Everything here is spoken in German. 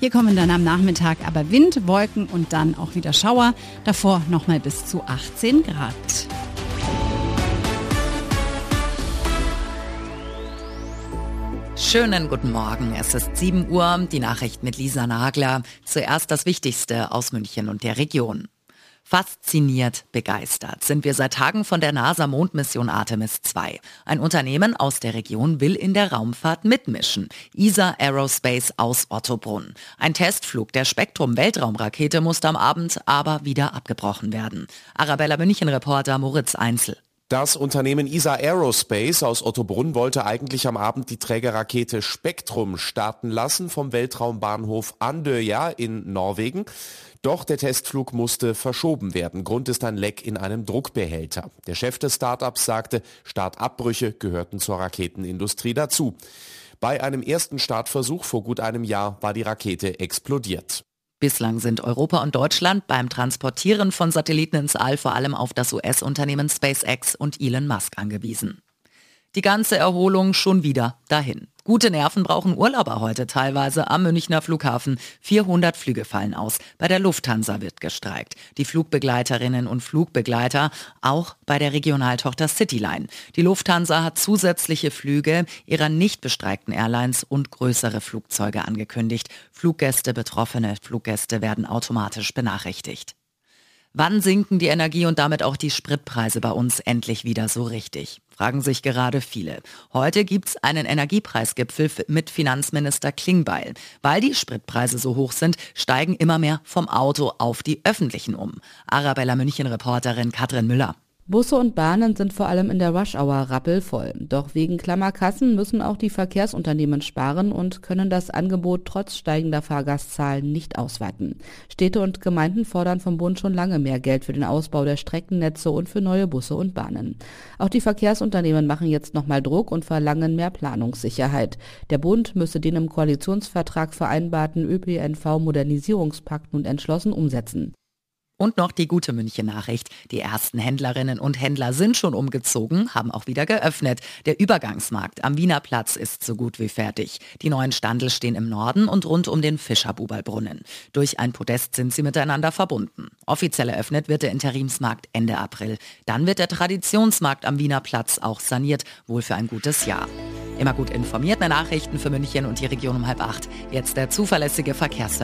Hier kommen dann am Nachmittag aber Wind, Wolken und dann auch wieder Schauer. Davor nochmal bis zu 18 Grad. Schönen guten Morgen, es ist 7 Uhr, die Nachricht mit Lisa Nagler. Zuerst das Wichtigste aus München und der Region. Fasziniert, begeistert sind wir seit Tagen von der NASA-Mondmission Artemis 2. Ein Unternehmen aus der Region will in der Raumfahrt mitmischen. ESA Aerospace aus Ottobrunn. Ein Testflug der Spektrum-Weltraumrakete musste am Abend aber wieder abgebrochen werden. Arabella München-Reporter Moritz Einzel. Das Unternehmen ESA Aerospace aus Ottobrunn wollte eigentlich am Abend die Trägerrakete Spektrum starten lassen vom Weltraumbahnhof Andøya in Norwegen. Doch der Testflug musste verschoben werden. Grund ist ein Leck in einem Druckbehälter. Der Chef des Startups sagte, Startabbrüche gehörten zur Raketenindustrie dazu. Bei einem ersten Startversuch vor gut einem Jahr war die Rakete explodiert. Bislang sind Europa und Deutschland beim Transportieren von Satelliten ins All vor allem auf das US-Unternehmen SpaceX und Elon Musk angewiesen. Die ganze Erholung schon wieder dahin. Gute Nerven brauchen Urlauber heute teilweise am Münchner Flughafen. 400 Flüge fallen aus. Bei der Lufthansa wird gestreikt. Die Flugbegleiterinnen und Flugbegleiter auch bei der Regionaltochter Cityline. Die Lufthansa hat zusätzliche Flüge ihrer nicht bestreikten Airlines und größere Flugzeuge angekündigt. Betroffene Fluggäste werden automatisch benachrichtigt. Wann sinken die Energie- und damit auch die Spritpreise bei uns endlich wieder so richtig? Fragen sich gerade viele. Heute gibt's einen Energiepreisgipfel mit Finanzminister Klingbeil. Weil die Spritpreise so hoch sind, steigen immer mehr vom Auto auf die öffentlichen um. Arabella München-Reporterin Katrin Müller. Busse und Bahnen sind vor allem in der Rush-Hour rappelvoll. Doch wegen Klammerkassen müssen auch die Verkehrsunternehmen sparen und können das Angebot trotz steigender Fahrgastzahlen nicht ausweiten. Städte und Gemeinden fordern vom Bund schon lange mehr Geld für den Ausbau der Streckennetze und für neue Busse und Bahnen. Auch die Verkehrsunternehmen machen jetzt nochmal Druck und verlangen mehr Planungssicherheit. Der Bund müsse den im Koalitionsvertrag vereinbarten ÖPNV-Modernisierungspakt nun entschlossen umsetzen. Und noch die gute München-Nachricht. Die ersten Händlerinnen und Händler sind schon umgezogen, haben auch wieder geöffnet. Der Übergangsmarkt am Wiener Platz ist so gut wie fertig. Die neuen Standel stehen im Norden und rund um den Fischerbuberlbrunnen. Durch ein Podest sind sie miteinander verbunden. Offiziell eröffnet wird der Interimsmarkt Ende April. Dann wird der Traditionsmarkt am Wiener Platz auch saniert, wohl für ein gutes Jahr. Immer gut informierte Nachrichten für München und die Region um 7:30. Jetzt der zuverlässige Verkehrsservice.